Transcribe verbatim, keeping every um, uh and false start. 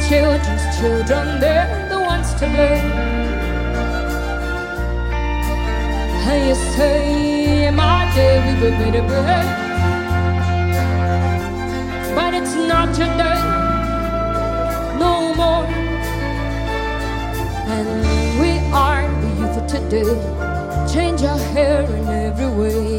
children's children, they're the ones to blame. And you say, in my day we were better brave, but it's not today, no more. And we are the youth of today, change our hair in every way.